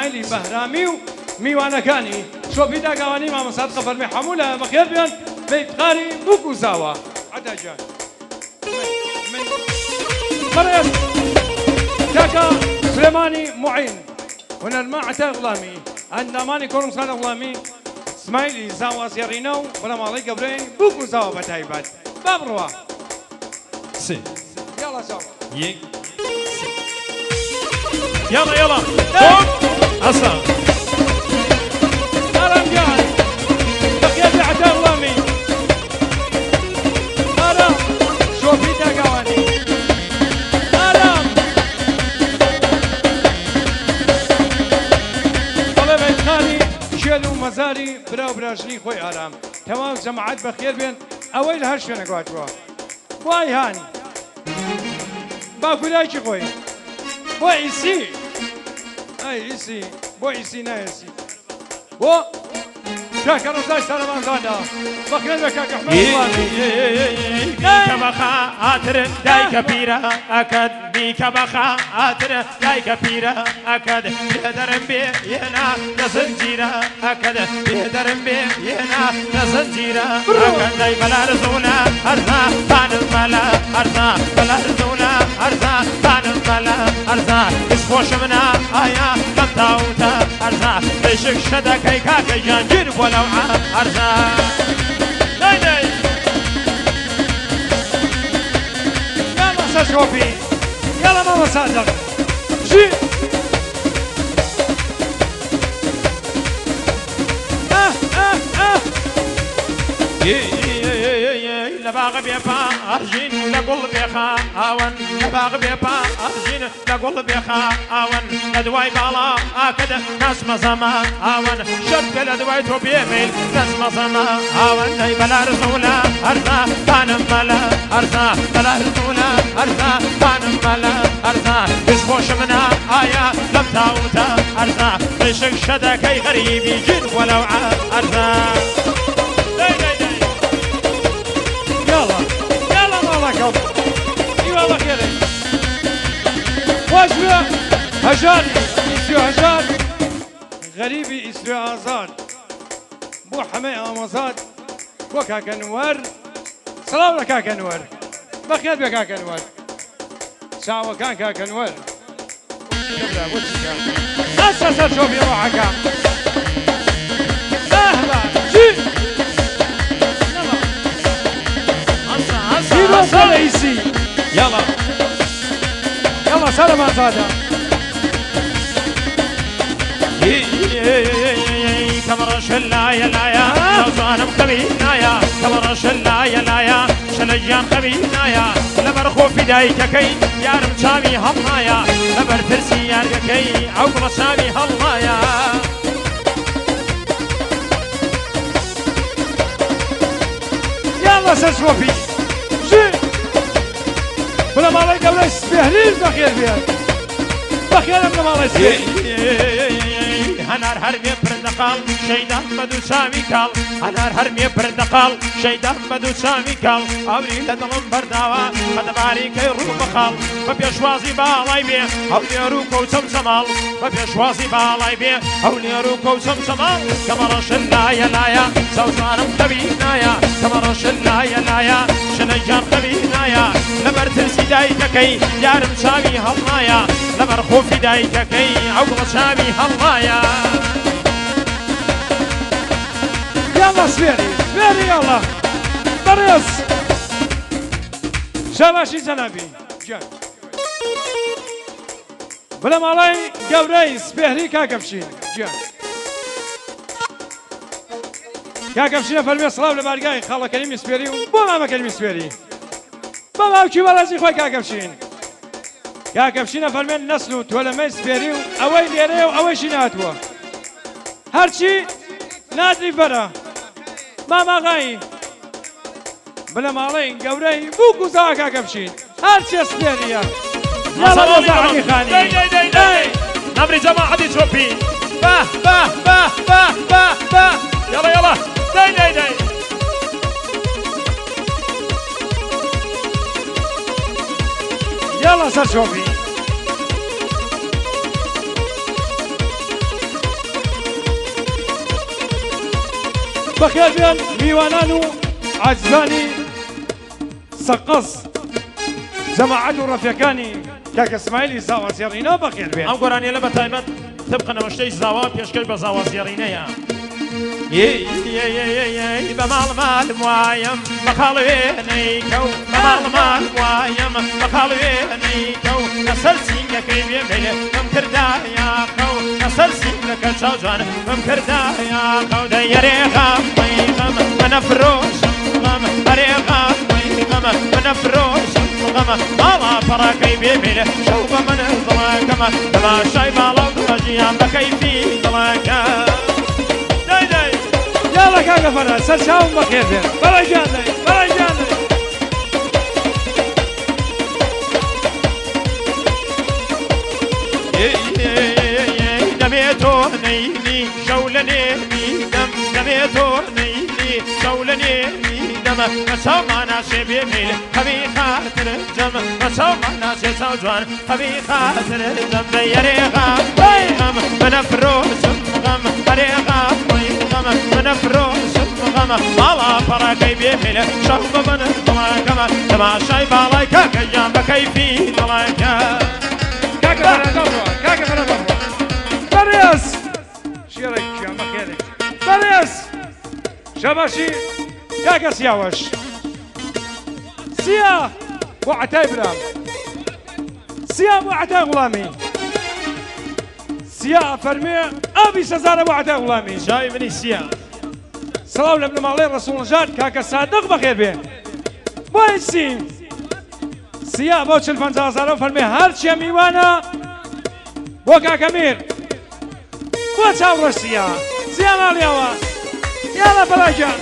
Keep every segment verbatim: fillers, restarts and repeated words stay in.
اسماعیلی بەهرامی و میوانەکانی شۆپی داگاوانی مامەساد قەفەرمی هەموو لە بەخێر بێن بە ئیفتخاری بووک و زاوە عەدا جان بەڕێز کاکا سلێمانی موعین هونەرما عەتای غوڵامی ئەندامانی کۆڕمسان غوڵامی اسماعیلی زاوە زێڕینە و بەلەماڵەی گەورەی بووک و زاوە بەتایبەت با بڕوە سێ یاڵا زاوە یەک يلا يلا فوق عصا آرام جان بقيت عتاب غلامي آرام شوفي داقواني آرام طلب إدخالي شيلو مزاري براو براجني خوي آرام تمام جماعات بخير بين أويل هرشنا قواتوا واي هاني باكو لايكي خوي بۆ ئیسی ئەی ئیسی بۆ ئیسی نایەسی بۆ کاکە ڕزای سەرەمانزاندا بەخێر بە کاکە ئەحمەد بیکە بە خاترن دایکە پیرە ئەکەد بیکە بە خاترە دایکە پیرە ئەکەد بێدەرم بێ یێنا لە زنجیرە ئەکەد بێدەرم بێ یێنا لە زنجیرە ئەکەد دەی بەلارزوونە هەرزا تانم مەلە هەرزا بەلارزوونە هەرزا تانم مەلە هەرزا دەستخۆش منە ئایا کەم تاوتە هەرزا دەیشک شەدەکەی کاکە گیانگیر بۆ لەو هەرزا دەی دەی يلا شوفي يلا ماما صادق جي اه اه اه لباغ بيبا أرجين لقول بيخا آون لباغ بيبا أرجين لقول بيخا آون لدواي بالا آكد ناس مزما آون شد لدواي تو بيميل ناس مزما آون داي بلا رسولا أرزا تانم ملا أرزا بلا رسولا أرزا تانم ملا أرزا بسبوش منا آيا لم تاوتا أرزا بشك شدا كي غريبي جن ولو أرزا يلا يلا مالكم اي والله خيري واجبه هجاري اسيو هجار غريبي اسيو ازاد بو حمي امازاد بو كاكا نوار سلام لك كاكا نوار بخير بك كاكا نوار ساوى كان كاكا نوار اساسا شوفي روحك اهلا جي يلا رئيسي يلا يلا سلام زاده كبر شلايا لايا صانم كبينايا كبر شلايا لايا شلجان كبينايا لبر خوف دايككي يارم شامي هلايا لبر ترسي يارككي عقب شامي هلايا يلا سشوفي بلا مالي قبل سبهلين بخير فيها بخير بلا مالي سبهلين هنار هرمي بردقال شيدان بدو سامي كال هنار هرمي بردقال شيدان بدو سامي كال أولي لدلم برداوا قدباري كي رو بخال ببيشوازي بالاي بي أولي روكو سمسمال ببيشوازي بالاي بي أولي روكو سمسمال كمرش اللايا لايا سوزانم كبينايا كمرش اللايا لايا شنجان كبينايا لبر ترسي دايككي يارم سامي هلايا لبر خوفي دايككي عقب سامي هلايا يلا سبيري سبيري يلا بريس شاباشي جنابي جان بلا مالاي قوري سبيري كاكبشين جان كاكبشين فرمي الصلاة لبارقاي خاله كلمة سبيري وبما ما كلمة سبيري بما وكي ولازي خوي كاكبشين كاكبشين فرمي النسل تولمي سبيري اوي ليري واوي شيناتوا هرشي نادري برا ماما غاي بلا مالين قوري بوكو زاكا كبشين هرشي سبيريا يلا وزعني خاني داي داي داي داي نمري جماعة دي تشوبي باه باه باه باه باه باه يلا يلا داي داي داي يلا سر شوفي بخير بين میوانان و عزبانی سقز جماعت و ڕەفیەکانی کاکە اسماعیلی زاوازێڕینەوە بەخێر بێن. ئەم گۆرانیە لە بەتایبەت طبقە نەوەشتەی زاوا پێشکەش بە زاوازێڕینەیە. بە ماڵ مالم وایم بە خاڵوێنەی کەو بە ماڵ مالم وایم بە خاڵوێنەی کەو لەسەر سینگەکەی بێمێ ئەم کردایە خەو لەسەر سینگەکە چاو جوانە ئەم کردایە خەو دەیەرێغام غەم منە فرۆشم غەم هەرێغام غەم منە فرۆشم غەم ماڵا پەڕاکەی بێمێ شەو بە منە دڵەکەمە تەماشای باڵا و دڵەژیان بە کەیفی دڵەکە. يلا كاكا فرا سرشاون بخير بين برا جاندي برا جاندي دميتو نيني شولني دم دميتو نيني شولني دم مساو ما ناسي بيميل خبي خاطر جم مساو ما ناسي سوجوان خبي خاطر جم ديري غام غام من فروس غام بري غام غام من فروس غام مالا براكي بيميل شوف من طلاقما تماشاي بالاي كاكا جام بكيفي طلاقا كاكا فرا دبرا كاكا فرا دبرا بريس شيرك يا مخيرك بريس شباشي كاكا سياوش سيا وعتاي برام سيا وعتاي غلامي سيا فرمي ابي سزارة وعتاي غلامي جاي مني سيا سلام لابن مالي رسول جاد كاكا صادق بخير بيه باي سي سيا بوش الفنجا زارو فرمي هرشي ميوانا بو كاكا مير بو تاور سيا سيا مالي هوا يلا فلاجان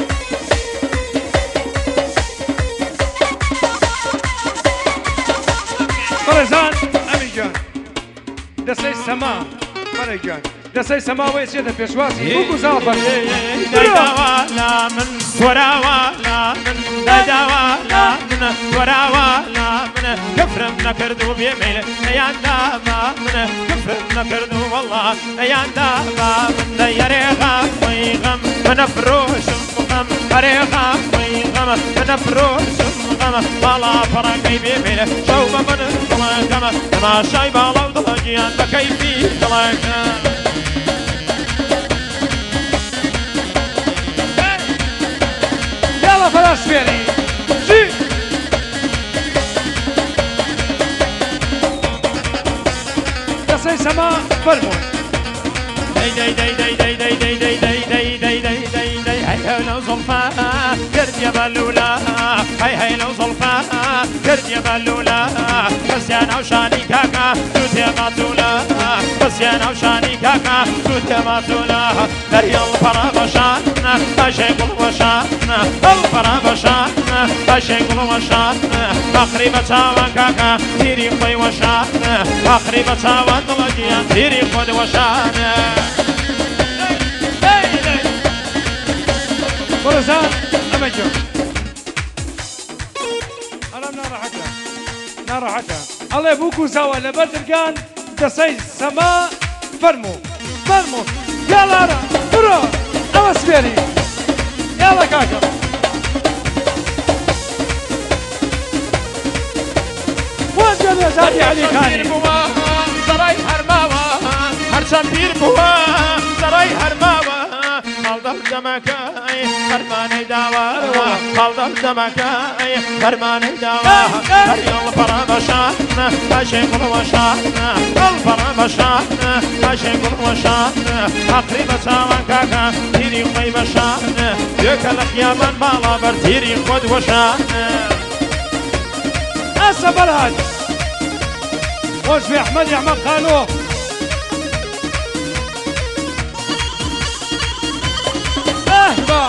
فرزان أميجان دسي سما فرجان دسي سما ويسيد بيشواسي بوكو زابر دايداوالا من وراوالا من دايداوالا من وراوالا من كفرم نكردو بيميل ايان داما من كفرم نكردو والله ايان داما من دايري غام ويغم من فروشم غم هري غام ويغم من فروشم غم بالا فرقي بيميل شوف من طلقم تماشاي بالا وضلجيان بكيفي طلقم يلا فلاس فيري جي دسي سما فرمو داي داي داي داي داي داي داي داي داي داي داي داي داي داي هاي هاي لو زلفا كرد يا بلولا هاي هاي لو زلفا كرد يا بلولا بس يا نوشاني كاكا توت يا ماتولا بس يا نوشاني كاكا توت يا ماتولا دري الفرا بشان اشي قل وشان الفرا بشان اشي قل وشان اخري بتاوان كاكا تيري خوي وشان اخري بتاوان دلجيان تيري خود وشان فرزان أمجو أنا نار حتى نار حتى الله يبوكو زوا لبدرقان دسي سما فرمو فرمو يلا أنا برو أما سبيري يلا كاكا وانجل يا زادي علي خاني سراي هرماوا هرشان بير بوا سراي هرماوا خالدر دمكاي فرماني داوا خالدر دمكاي فرماني داوا هريال فرامشان اشي قلوشان الفرامشان اشي قلوشان اقرب ساوان كاكا تيري قيمشان يكلك يا من بالا بر تيري خود وشان أسا بلد وش في أحمد يا أحمد خالو أهبا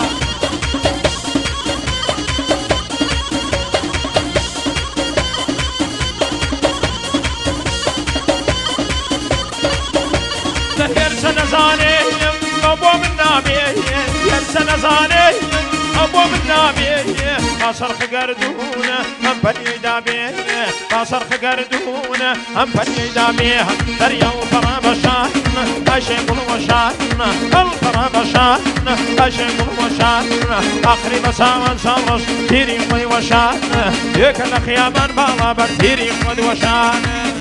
يرسى نزاني بابو من نامي يرسى نزاني بۆ من نابێ باسەرخ گەردوونە ئەم پەنیەی دابێ باسەرخ گەردوونە ئەم پەنیەی دابێ دەریا و پەڕە بەشان ئەشێ گوڵ وەشان هەڵ پەڕە بەشان ئەشێ گوڵ وەشان ئاخری بە ساوان ساڵڕەش تیری خۆی وەشان یەکە لە خیابان باڵا بەر تیری خۆی وەشان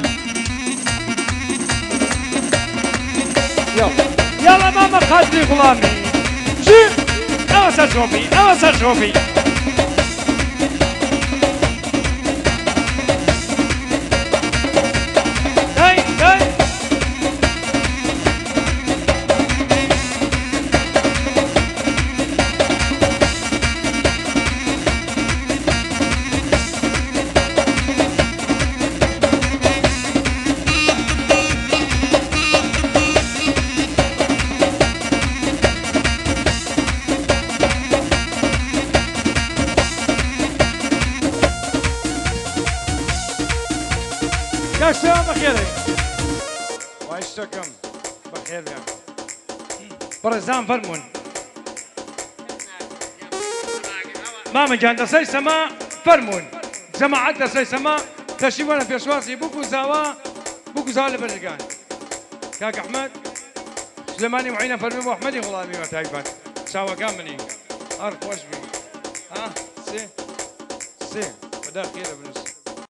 يلا ماما قدري غلامي جي أنا سرجوبي أنا سرجوبي هاي هاي كاشتوا بخير وعشتكم بخير وياكم برزان فرمون ماما جان دسي سما فرمون جماعة دسي سما تشيفونا في شواسي بوكو زاوا بوكو زاوا لبرقان كاك أحمد سليماني معينة فرمون وأحمدي غلامي وتايبات شاوا كامني أرق وشبي ها سي سي ودا خير ابن